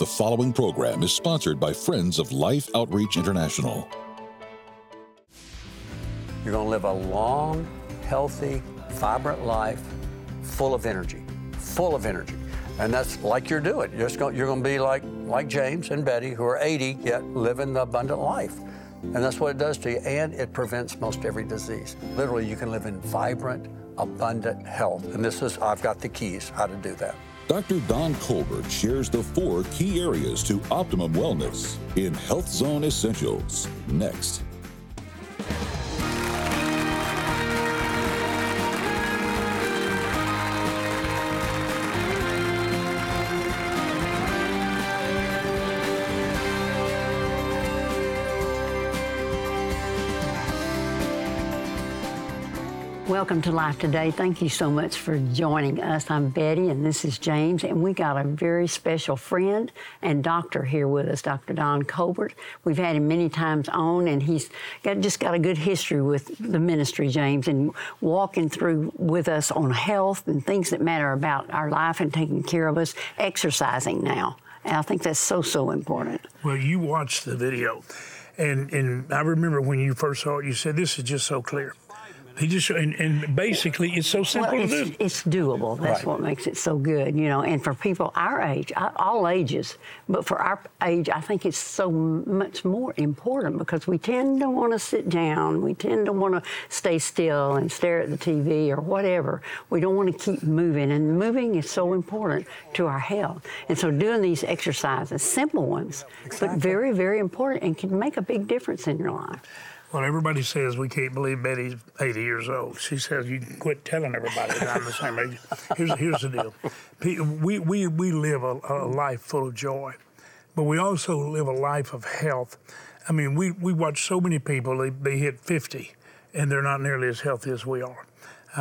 The following program is sponsored by Friends of Life Outreach International. You're going to live a long, healthy, vibrant life full of energy. And that's like you're doing. You're going to be like James and Betty, who are 80, yet living the abundant life. And that's what it does to you. And it prevents most every disease. Literally, you can live in vibrant, abundant health. And I've got the keys how to do that. Dr. Don Colbert shares the 4 key areas to optimum wellness in Health Zone Essentials. Next. Welcome to Life Today. Thank you so much for joining us. I'm Betty, and this is James, and we got a very special friend and doctor here with us, Dr. Don Colbert. We've had him many times on, and he's just got a good history with the ministry, James, and walking through with us on health and things that matter about our life and taking care of us, exercising now. And I think that's so important. Well, you watched the video, and I remember when you first saw it, you said, this is just so clear. And basically, it's so simple to do. It's doable. That's right. What makes it so good, And for people our age, all ages, but for our age, I think it's so much more important because we tend to want to sit down. We tend to want to stay still and stare at the TV or whatever. We don't want to keep moving, and moving is so important to our health. And so doing these exercises, simple ones, but very, very important and can make a big difference in your life. Well, everybody says we can't believe Betty's 80 years old. She says you can quit telling everybody that I'm the same age. Here's the deal. We live a life full of joy, but we also live a life of health. I mean, we watch so many people, they hit 50, and they're not nearly as healthy as we are.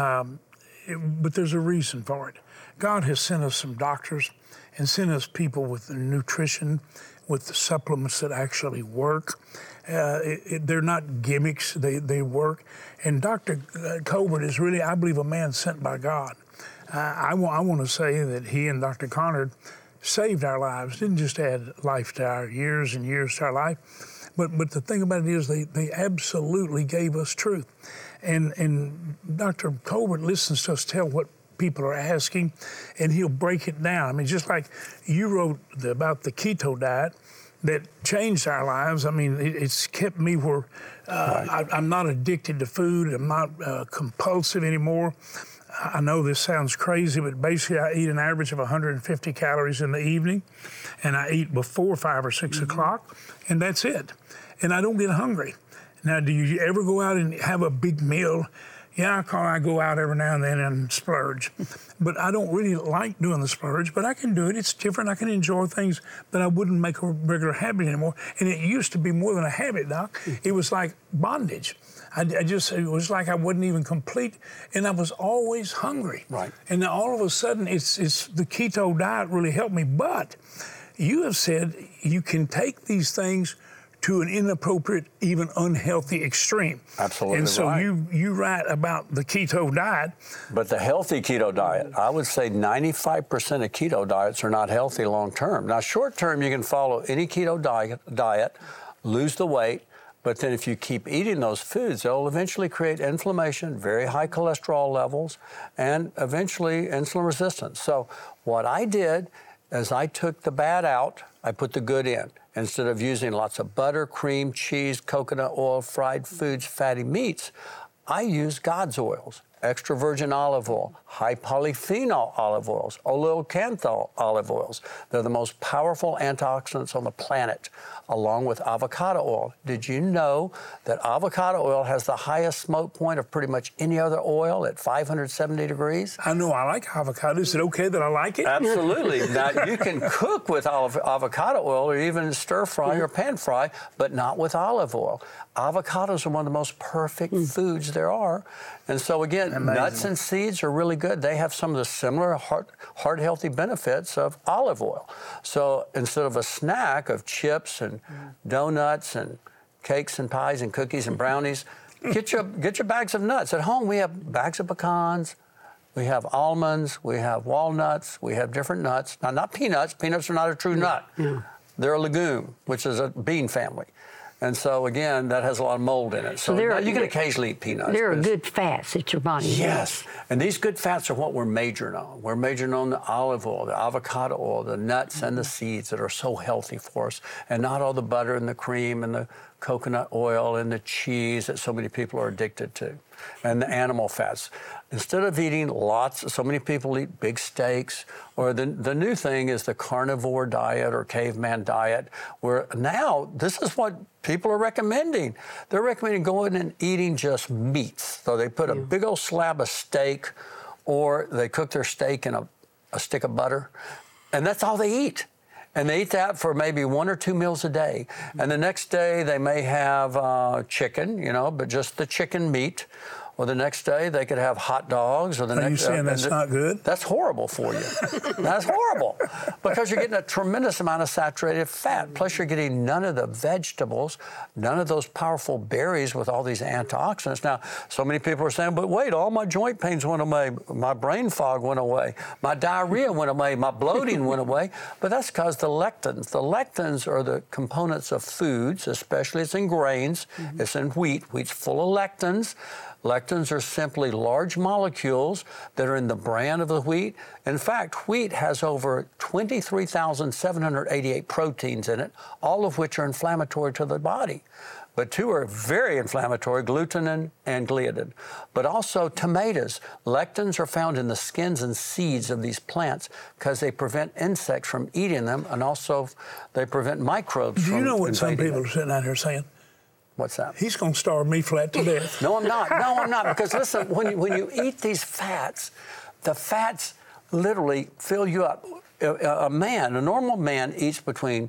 But there's a reason for it. God has sent us some doctors and sent us people with the nutrition, with the supplements that actually work. They're not gimmicks, they work. And Dr. Colbert is really, I believe, a man sent by God. I want to say that he and Dr. Conard saved our lives, didn't just add life to our years and years to our life, but the thing about it is they absolutely gave us truth. And Dr. Colbert listens to us tell what people are asking, and he'll break it down. I mean, just like you wrote about the keto diet, that changed our lives. I mean, it's kept me where I'm not addicted to food. I'm not compulsive anymore. I know this sounds crazy, but basically I eat an average of 150 calories in the evening, and I eat before 5 or 6 o'clock, and that's it. And I don't get hungry. Now, do you ever go out and have a big meal? Yeah, I go out every now and then and splurge. But I don't really like doing the splurge, but I can do it. It's different. I can enjoy things that I wouldn't make a regular habit anymore. And it used to be more than a habit, Doc. It was like bondage. It was like I wasn't even complete, and I was always hungry. Right. And now all of a sudden, it's the keto diet really helped me. But you have said you can take these things to an inappropriate, even unhealthy extreme. Absolutely. And so right. you write about the keto diet. But the healthy keto diet, I would say 95% of keto diets are not healthy long term. Now, short term, you can follow any keto diet, lose the weight, but then if you keep eating those foods, they'll eventually create inflammation, very high cholesterol levels, and eventually insulin resistance. So what I did is I took the bad out, I put the good in. Instead of using lots of butter, cream, cheese, coconut oil, fried foods, fatty meats, I use God's oils. Extra virgin olive oil, high polyphenol olive oils, oleocanthal olive oils. They're the most powerful antioxidants on the planet, along with avocado oil. Did you know that avocado oil has the highest smoke point of pretty much any other oil at 570 degrees? I know I like avocado. Is it okay that I like it? Absolutely. Now, you can cook with avocado oil or even stir fry or pan fry, but not with olive oil. Avocados are one of the most perfect foods there are. And so, again, nuts and seeds are really good. They have some of the similar heart healthy benefits of olive oil. So instead of a snack of chips and donuts and cakes and pies and cookies and brownies, get your bags of nuts. At home, we have bags of pecans, We have almonds, we have walnuts, we have different nuts. Now, not peanuts. Peanuts are not a true nut. Yeah. They're a legume, which is a bean family. And so, again, that has a lot of mold in it. So now you can occasionally eat peanuts. There are good fats that your body needs. Yes. And these good fats are what we're majoring on. We're majoring on the olive oil, the avocado oil, the nuts and the seeds that are so healthy for us, and not all the butter and the cream and the coconut oil and the cheese that so many people are addicted to, and the animal fats. Instead of eating so many people eat big steaks, or the new thing is the carnivore diet or caveman diet, where now this is what people are recommending. They're recommending going and eating just meats. So they put a big old slab of steak, or they cook their steak in a stick of butter, and that's all they eat. And they eat that for maybe 1 or 2 meals a day. And the next day they may have chicken, but just the chicken meat. Or the next day they could have hot dogs. Or the Are next you saying that's not good? That's horrible for you. That's horrible, because you're getting a tremendous amount of saturated fat. Plus you're getting none of the vegetables, none of those powerful berries with all these antioxidants. Now, so many people are saying, but wait, all my joint pains went away, my brain fog went away, my diarrhea went away, my bloating went away. But that's because the lectins are the components of foods, especially it's in grains, it's in wheat. Wheat's full of lectins. Lectins are simply large molecules that are in the bran of the wheat. In fact, wheat has over 23,788 proteins in it, all of which are inflammatory to the body. But 2 are very inflammatory, glutenin and gliadin. But also tomatoes. Lectins are found in the skins and seeds of these plants because they prevent insects from eating them, and also they prevent microbes from Do you know what some people them. are sitting out here saying? What's that? He's going to starve me flat to death. No, I'm not. No, I'm not. Because listen, when you eat these fats, the fats literally fill you up. A normal man eats between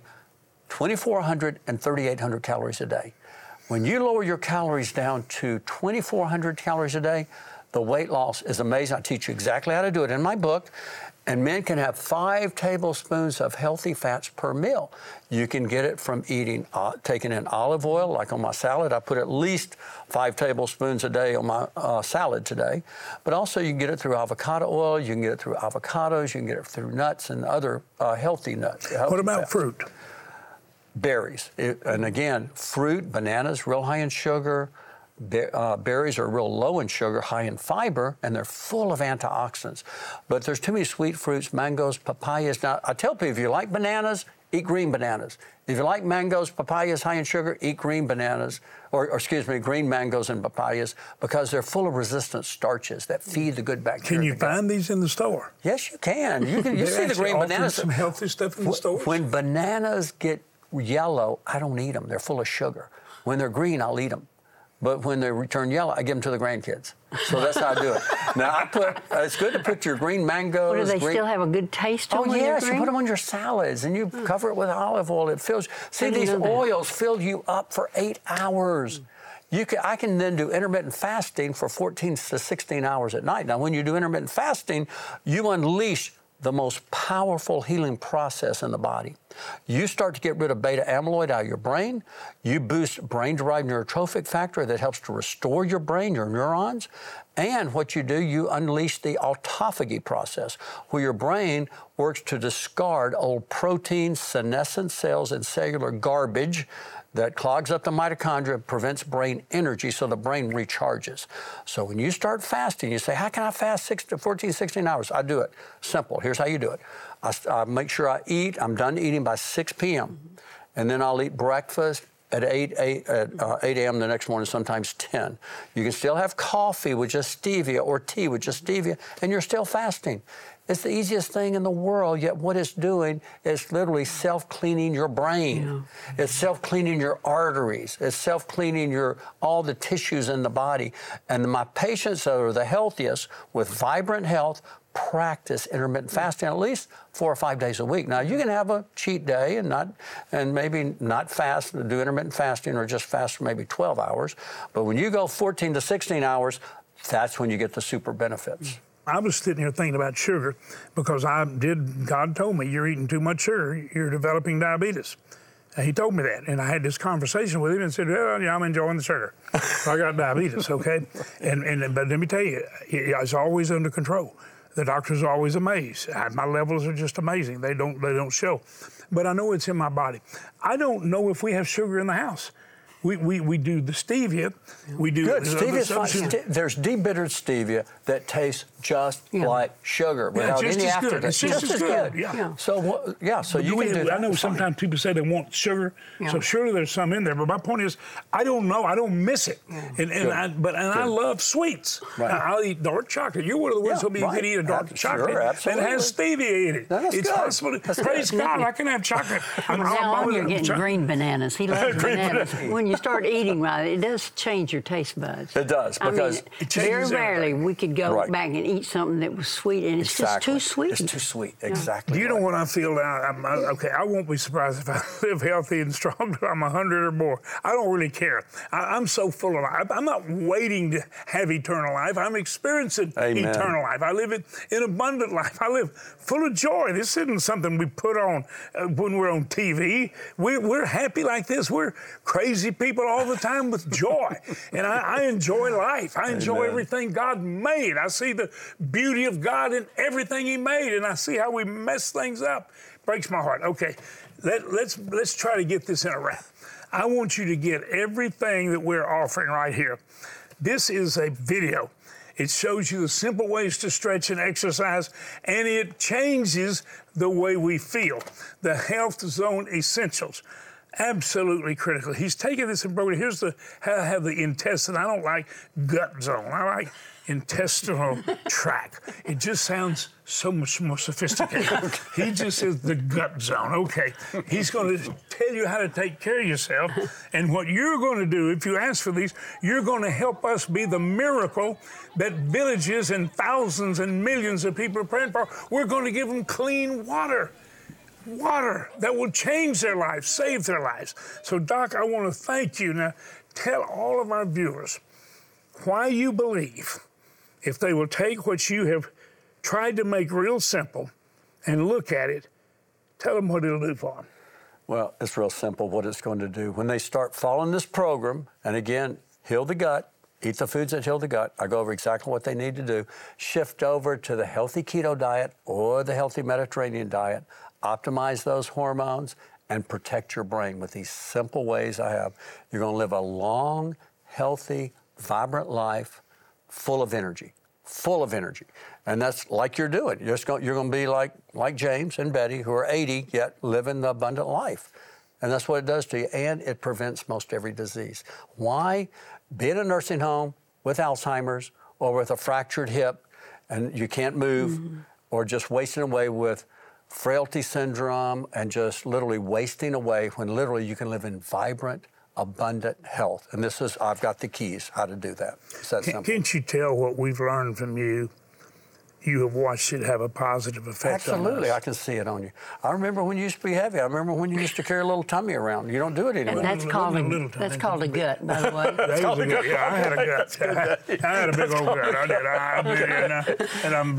2,400 and 3,800 calories a day. When you lower your calories down to 2,400 calories a day, the weight loss is amazing. I teach you exactly how to do it in my book. And men can have 5 tablespoons of healthy fats per meal. You can get it from taking in olive oil, like on my salad. I put at least 5 tablespoons a day on my salad today. But also you can get it through avocado oil, you can get it through avocados, you can get it through nuts and other healthy nuts. What about fruit? Berries. And again, fruit, bananas, real high in sugar. Berries are real low in sugar, high in fiber, and they're full of antioxidants. But there's too many sweet fruits, mangoes, papayas. Now, I tell people, if you like bananas, eat green bananas. If you like mangoes, papayas high in sugar, eat green bananas, green mangoes and papayas, because they're full of resistant starches that feed the good bacteria. Can you find these in the store? Yes, you can. You see the green bananas. Some healthy stuff in the stores? When bananas get yellow, I don't eat them. They're full of sugar. When they're green, I'll eat them. But when they turn yellow, I give them to the grandkids. So that's how I do it. Now, it's good to put your green mangoes. Do they still have a good taste to them? Oh, yes. You put them on your salads, and you cover it with olive oil. It fills. See, these oils fill you up for 8 hours. I can then do intermittent fasting for 14 to 16 hours at night. Now, when you do intermittent fasting, you unleash the most powerful healing process in the body. You start to get rid of beta amyloid out of your brain. You boost brain-derived neurotrophic factor that helps to restore your brain, your neurons. And what you do, you unleash the autophagy process, where your brain works to discard old proteins, senescent cells, and cellular garbage that clogs up the mitochondria, prevents brain energy, so the brain recharges. So when you start fasting, you say, how can I fast 14, 16 hours? I do it. Simple. Here's how you do it. I make sure I'm done eating by 6 p.m., and then I'll eat breakfast at 8 a.m. the next morning, sometimes 10. You can still have coffee with just stevia or tea with just stevia, and you're still fasting. It's the easiest thing in the world, yet what it's doing is literally self-cleaning your brain. Yeah. It's self-cleaning your arteries. It's self-cleaning all the tissues in the body. And my patients that are the healthiest with vibrant health practice intermittent fasting at least 4 or 5 days a week. Now, you can have a cheat day and maybe not fast, do intermittent fasting, or just fast for maybe 12 hours. But when you go 14 to 16 hours, that's when you get the super benefits. I was sitting here thinking about sugar because God told me, you're eating too much sugar, you're developing diabetes. And he told me that, and I had this conversation with him and said, well, yeah, I'm enjoying the sugar. I got diabetes, okay? But let me tell you, it's always under control. The doctors are always amazed. My levels are just amazing. They don't show. But I know it's in my body. I don't know if we have sugar in the house. We do the stevia. We do good. Stevia's fine. There's debittered stevia that tastes just like sugar without any aftertaste. It's just as good. Yeah. So so you can do that. I know sometimes people say they want sugar, so surely there's some in there. But my point is, I don't know. I don't miss it. I love sweets. Right. I'll eat dark chocolate. You're one of the ones who can eat a dark chocolate that has stevia in it. It's possible. Praise God, I can have chocolate. Now you're getting green bananas. He loves bananas. When you start eating right, it does change your taste buds. It does, because very rarely we could go back and eat something that was sweet, and it's just too sweet. It's too sweet, exactly. Do you know what I feel now? I won't be surprised if I live healthy and strong till I'm 100 or more. I don't really care. I'm so full of life. I'm not waiting to have eternal life. I'm experiencing eternal life. I live it in abundant life. I live full of joy. This isn't something we put on when we're on TV. We're happy like this. We're crazy people all the time with joy. And I enjoy life. I enjoy everything God made. I see the beauty of God in everything He made, and I see how we mess things up. Breaks my heart. Okay, let's try to get this in a wrap. I want you to get everything that we're offering right here. This is a video. It shows you the simple ways to stretch and exercise, and it changes the way we feel. The Health Zone Essentials. Absolutely critical. He's taken this and broken it. Here's how I have the intestine. I don't like gut zone. I like intestinal tract. It just sounds so much more sophisticated. He just says the gut zone. Okay. He's going to tell you how to take care of yourself. And what you're going to do, if you ask for these, you're going to help us be the miracle that villages and thousands and millions of people are praying for. We're going to give them clean water. Water that will change their lives, save their lives. So, Doc, I want to thank you. Now, tell all of our viewers why you believe, if they will take what you have tried to make real simple and look at it, tell them what it'll do for them. Well, it's real simple what it's going to do. When they start following this program, and again, heal the gut, eat the foods that heal the gut. I go over exactly what they need to do. Shift over to the healthy keto diet or the healthy Mediterranean diet. Optimize those hormones and protect your brain with these simple ways I have. You're going to live a long, healthy, vibrant life full of energy. And that's like you're doing. You're going to be like James and Betty, who are 80, yet living the abundant life. And that's what it does to you. And it prevents most every disease. Why be in a nursing home with Alzheimer's or with a fractured hip and you can't move, or just wasting away with frailty syndrome and just literally wasting away when literally you can live in vibrant, abundant health. And I've got the keys how to do that. It's that simple. Can't you tell what we've learned from you? You have watched it have a positive effect on us. Absolutely, I can see it on you. I remember when you used to be heavy. I remember when you used to carry a little tummy around. You don't do it anymore. And that's called a gut, by the way. That's called a gut. Yeah, I had a gut. I had a big old gut. I did. And I'm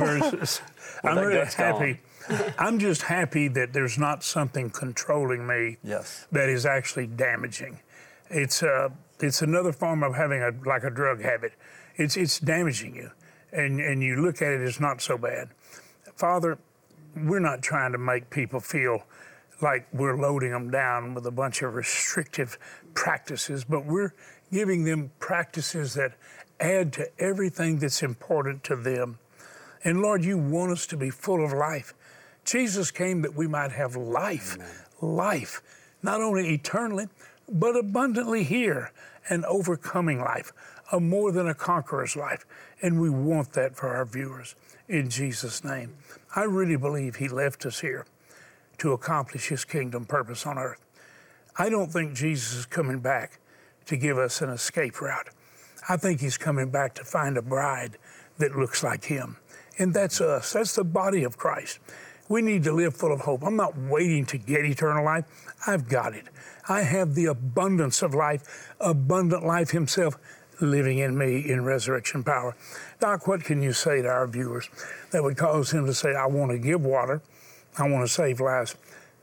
really happy. I'm just happy that there's not something controlling me that is actually damaging. It's another form of having a drug habit. It's damaging you, and you look at it as not so bad. Father, we're not trying to make people feel like we're loading them down with a bunch of restrictive practices, but we're giving them practices that add to everything that's important to them. And Lord, you want us to be full of life. Jesus came that we might have life. Amen. Life, not only eternally, but abundantly here, an overcoming life, a more than a conqueror's life. And we want that for our viewers, in Jesus' name. I really believe He left us here to accomplish His kingdom purpose on earth. I don't think Jesus is coming back to give us an escape route. I think He's coming back to find a bride that looks like Him. And that's us. That's the body of Christ. We need to live full of hope. I'm not waiting to get eternal life. I've got it. I have the abundance of life, abundant life Himself living in me in resurrection power. Doc, what can you say to our viewers that would cause them to say, I want to give water, I want to save lives,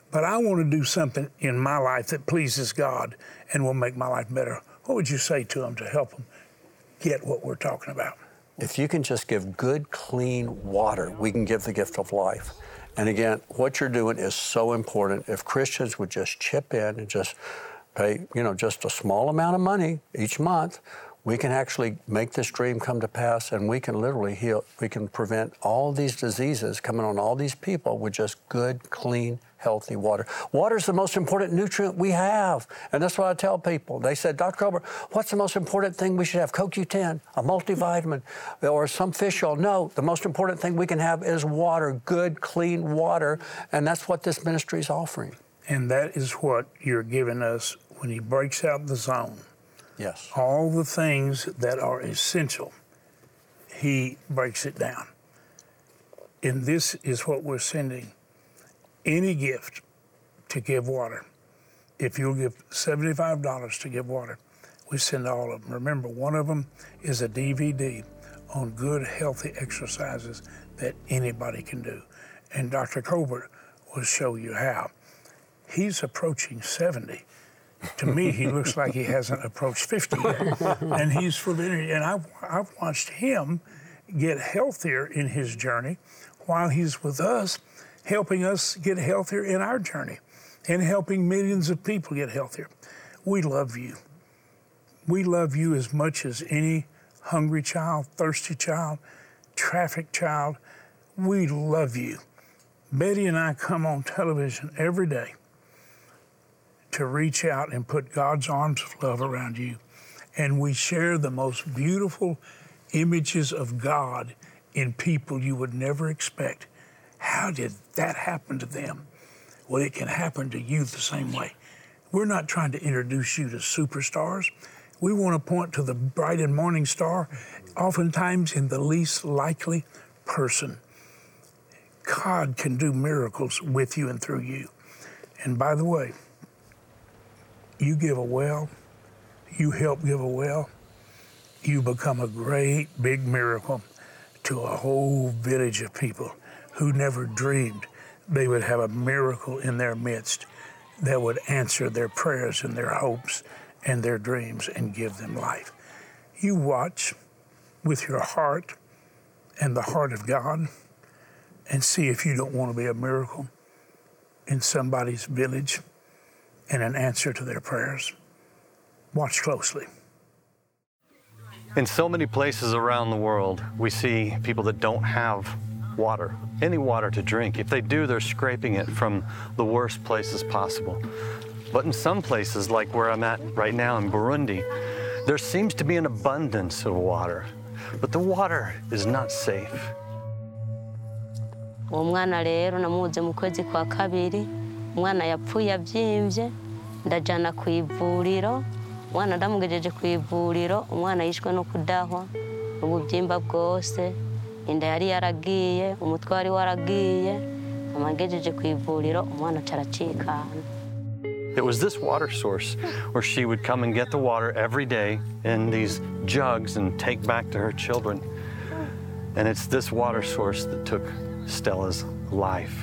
but I want to do something in my life that pleases God and will make my life better. What would you say to them to help them get what we're talking about? If you can just give good, clean water, we can give the gift of life. And again, what you're doing is so important. If Christians would just chip in and just pay, just a small amount of money each month, we can actually make this dream come to pass, and we can literally heal. We can prevent all these diseases coming on all these people with just good, clean, healthy water. Water is the most important nutrient we have, and that's what I tell people. They said, Dr. Colbert, what's the most important thing we should have? CoQ10, a multivitamin, or some fish oil? No, the most important thing we can have is water, good, clean water, and that's what this ministry is offering. And that is what you're giving us when he breaks out the zone. Yes. All the things that are essential, he breaks it down. And this is what we're sending. Any gift to give water. If you'll give $75 to give water, we send all of them. Remember, one of them is a DVD on good, healthy exercises that anybody can do. And Dr. Colbert will show you how. He's approaching 70. To me, he looks like he hasn't approached 50 yet. And he's full of energy. And I've watched him get healthier in his journey while he's with us, helping us get healthier in our journey and helping millions of people get healthier. We love you. We love you as much as any hungry child, thirsty child, trafficked child. We love you. Betty and I come on television every day to reach out and put God's arms of love around you. And we share the most beautiful images of God in people you would never expect. How did that happen to them? Well, it can happen to you the same way. We're not trying to introduce you to superstars. We want to point to the bright and morning star, oftentimes in the least likely person. God can do miracles with you and through you. And by the way, you give a well, you help give a well, you become a great big miracle to a whole village of people who never dreamed they would have a miracle in their midst that would answer their prayers and their hopes and their dreams and give them life. You watch with your heart and the heart of God and see if you don't want to be a miracle in somebody's village and an answer to their prayers. Watch closely. In so many places around the world, we see people that don't have water, any water to drink. If they do, they're scraping it from the worst places possible. But in some places, like where I'm at right now in Burundi, there seems to be an abundance of water, but the water is not safe. Umwana rero namuze mu kwezi kwa kabiri, umwana yapfuye avyimvye, ndajana ku ivuriro, umwana ndamugejeje ku ivuriro, umwana yishwe no kudahwa, ubuvyimba bwose, inda yari yaragiye, umutwe wari waragiye, amagejeje ku ivuriro, umwana caracikana. It was this water source where she would come and get the water every day in these jugs and take back to her children. And it's this water source that took Stella's life.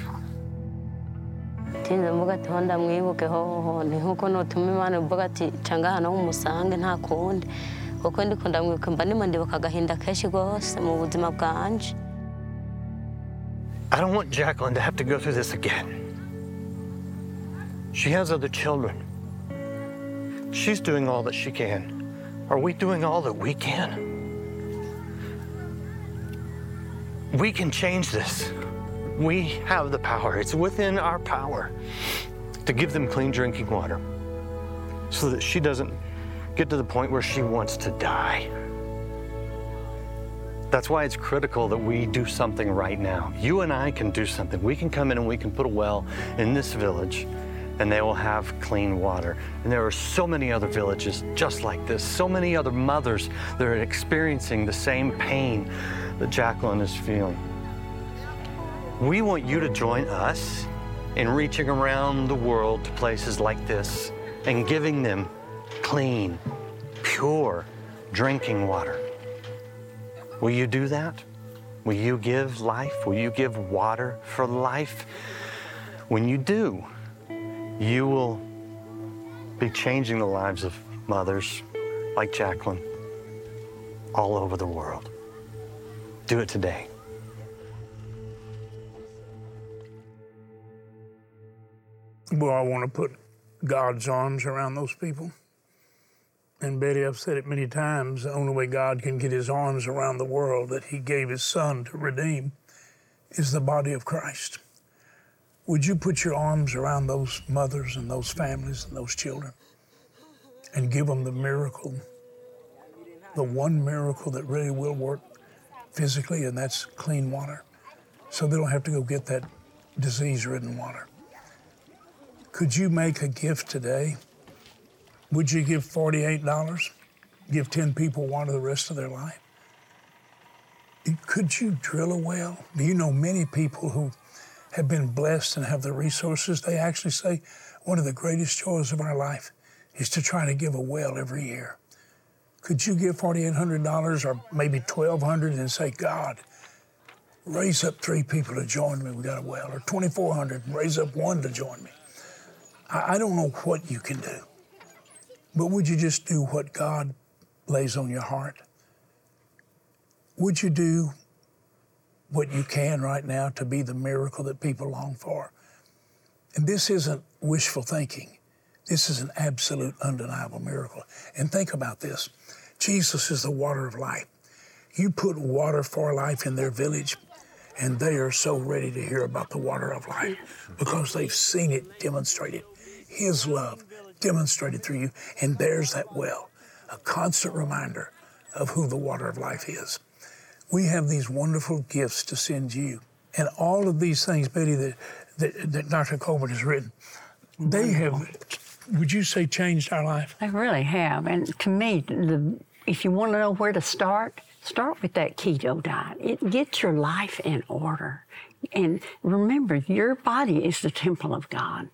Tinze mvuga ati honda mwibuke hoho ni nkuko notuma Imana mvuga ati canga hano umusange nta kundi kuko ndiko ndamwibuka mba ndimo ndibuka agahinda kenshi gose mu buzima bwanje. I don't want Jacqueline to have to go through this again. She has other children. She's doing all that she can. Are we doing all that we can? We can change this. We have the power. It's within our power to give them clean drinking water so that she doesn't get to the point where she wants to die. That's why it's critical that we do something right now. You and I can do something. We can come in and we can put a well in this village and they will have clean water. And there are so many other villages just like this, so many other mothers that are experiencing the same pain that Jacqueline is feeling. We want you to join us in reaching around the world to places like this and giving them clean, pure drinking water. Will you do that? Will you give life? Will you give water for life? When you do, you will be changing the lives of mothers like Jacqueline all over the world. Do it today. Well, I want to put God's arms around those people. And Betty, I've said it many times, the only way God can get his arms around the world that he gave his son to redeem is the body of Christ. Would you put your arms around those mothers and those families and those children and give them the miracle, the one miracle that really will work physically, and that's clean water, so they don't have to go get that disease-ridden water? Could you make a gift today? Would you give $48? Give 10 people water the rest of their life? Could you drill a well? Do you know many people who have been blessed and have the resources? They actually say one of the greatest joys of our life is to try to give a well every year. Could you give $4,800 or maybe $1,200 and say, God, raise up 3 people to join me, we got a well, or $2,400 and raise up 1 to join me? I don't know what you can do, but would you just do what God lays on your heart? Would you do what you can right now to be the miracle that people long for? And this isn't wishful thinking. This is an absolute, undeniable miracle. And think about this. Jesus is the water of life. You put Water for Life in their village, and they are so ready to hear about the water of life because they've seen it demonstrated. His love demonstrated through you, and there's that well, a constant reminder of who the water of life is. We have these wonderful gifts to send you, and all of these things, Betty, that Dr. Colbert has written, they have, would you say, changed our life? They really have, and to me, if you want to know where to start with that keto diet. It gets your life in order, and remember, your body is the temple of God.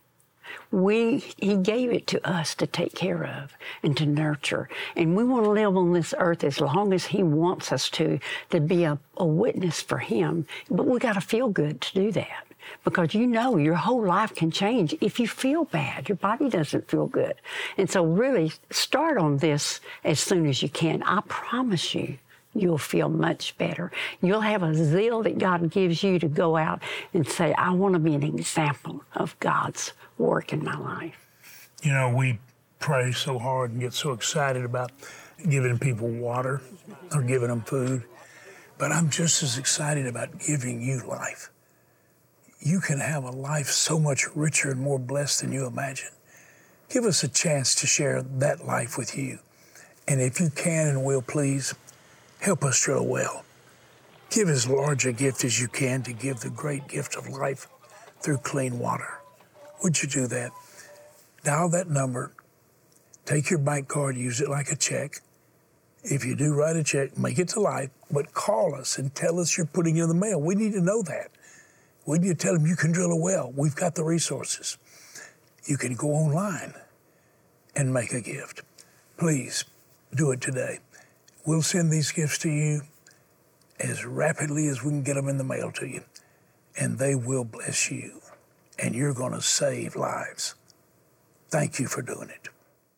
He gave it to us to take care of and to nurture. And we want to live on this earth as long as he wants us to be a witness for him. But we got to feel good to do that. Because you know your whole life can change if you feel bad. Your body doesn't feel good. And so really start on this as soon as you can. I promise you, you'll feel much better. You'll have a zeal that God gives you to go out and say, I want to be an example of God's work in my life. You know, we pray so hard and get so excited about giving people water or giving them food, but I'm just as excited about giving you life. You can have a life so much richer and more blessed than you imagine. Give us a chance to share that life with you. And if you can and will, please, help us drill a well. Give as large a gift as you can to give the great gift of life through clean water. Would you do that? Dial that number, take your bank card, use it like a check. If you do write a check, make it to life, but call us and tell us you're putting it in the mail. We need to know that. We need to tell them you can drill a well. We've got the resources. You can go online and make a gift. Please do it today. We'll send these gifts to you as rapidly as we can get them in the mail to you, and they will bless you, and you're going to save lives. Thank you for doing it.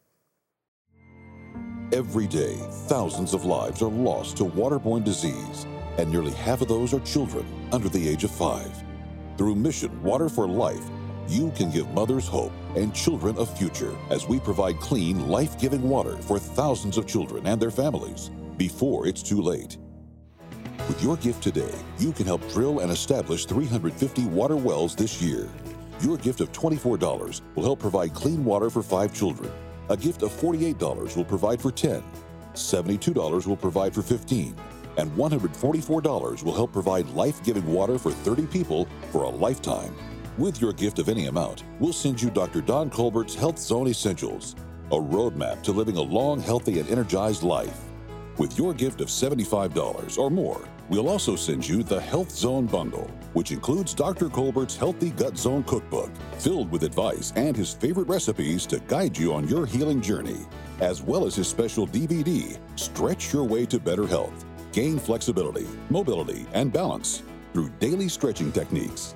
Every day, thousands of lives are lost to waterborne disease, and nearly half of those are children under the age of 5. Through Mission Water for Life, you can give mothers hope and children a future as we provide clean, life-giving water for thousands of children and their families before it's too late. With your gift today, you can help drill and establish 350 water wells this year. Your gift of $24 will help provide clean water for 5 children. A gift of $48 will provide for 10. $72 will provide for 15. And $144 will help provide life-giving water for 30 people for a lifetime. With your gift of any amount, we'll send you Dr. Don Colbert's Health Zone Essentials, a roadmap to living a long, healthy, and energized life. With your gift of $75 or more, we'll also send you the Health Zone Bundle, which includes Dr. Colbert's Healthy Gut Zone Cookbook, filled with advice and his favorite recipes to guide you on your healing journey, as well as his special DVD, Stretch Your Way to Better Health. Gain flexibility, mobility, and balance through daily stretching techniques.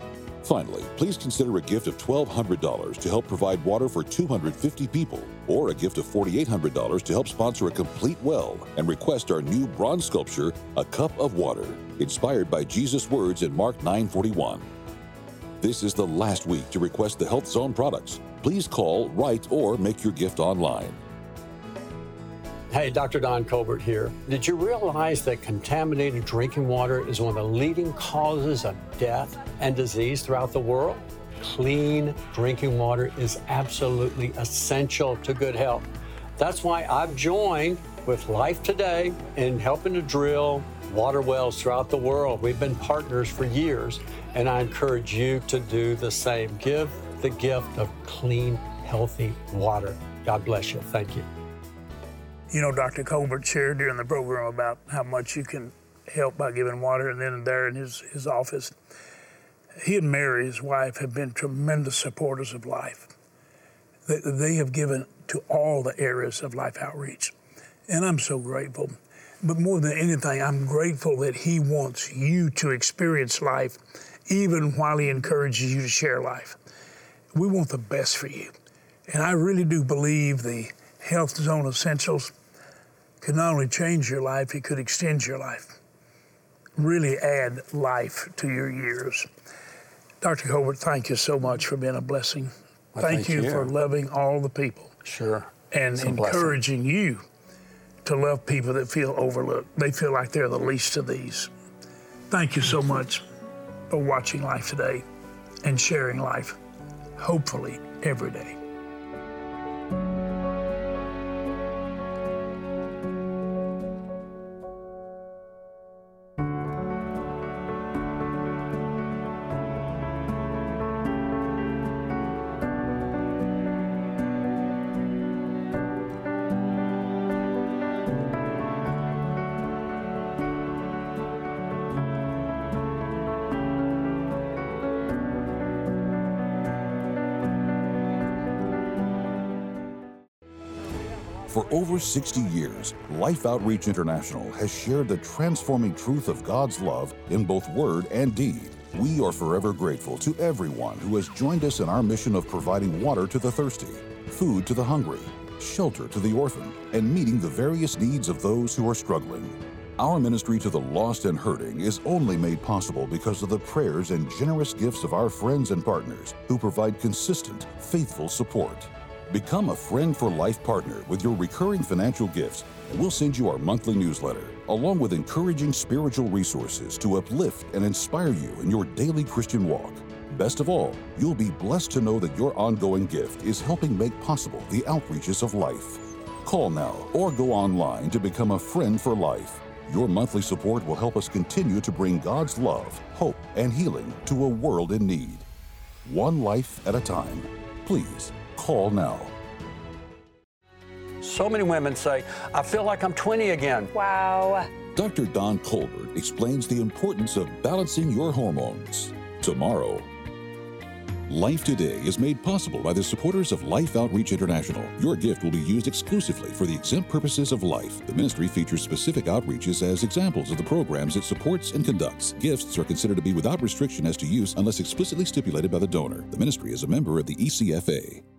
Finally, please consider a gift of $1,200 to help provide water for 250 people, or a gift of $4,800 to help sponsor a complete well and request our new bronze sculpture, A Cup of Water, inspired by Jesus' words in Mark 9:41. This is the last week to request the Health Zone products. Please call, write, or make your gift online. Hey, Dr. Don Colbert here. Did you realize that contaminated drinking water is one of the leading causes of death and disease throughout the world? Clean drinking water is absolutely essential to good health. That's why I've joined with Life Today in helping to drill water wells throughout the world. We've been partners for years, and I encourage you to do the same. Give the gift of clean, healthy water. God bless you. Thank you. You know, Dr. Colbert shared during the program about how much you can help by giving water, and then there in his office, he and Mary, his wife, have been tremendous supporters of Life. They have given to all the areas of Life Outreach, and I'm so grateful. But more than anything, I'm grateful that he wants you to experience Life, even while he encourages you to share Life. We want the best for you, and I really do believe the Health Zone Essentials could not only change your life, it could extend your life, really add life to your years. Dr. Colbert, thank you so much for being a blessing. Well, thank you for loving all the people. Sure. And encouraging you to love people that feel overlooked. They feel like they're the least of these. Thank you so much for watching Life Today and sharing life, hopefully every day. For over 60 years, Life Outreach International has shared the transforming truth of God's love in both word and deed. We are forever grateful to everyone who has joined us in our mission of providing water to the thirsty, food to the hungry, shelter to the orphan, and meeting the various needs of those who are struggling. Our ministry to the lost and hurting is only made possible because of the prayers and generous gifts of our friends and partners who provide consistent, faithful support. Become a Friend for Life partner with your recurring financial gifts, and we'll send you our monthly newsletter, along with encouraging spiritual resources to uplift and inspire you in your daily Christian walk. Best of all, you'll be blessed to know that your ongoing gift is helping make possible the outreaches of Life. Call now or go online to become a Friend for Life. Your monthly support will help us continue to bring God's love, hope, and healing to a world in need. One life at a time. Please call now. So many women say, I feel like I'm 20 again. Wow. Dr. Don Colbert explains the importance of balancing your hormones. Tomorrow. Life Today is made possible by the supporters of Life Outreach International. Your gift will be used exclusively for the exempt purposes of Life. The ministry features specific outreaches as examples of the programs it supports and conducts. Gifts are considered to be without restriction as to use unless explicitly stipulated by the donor. The ministry is a member of the ECFA.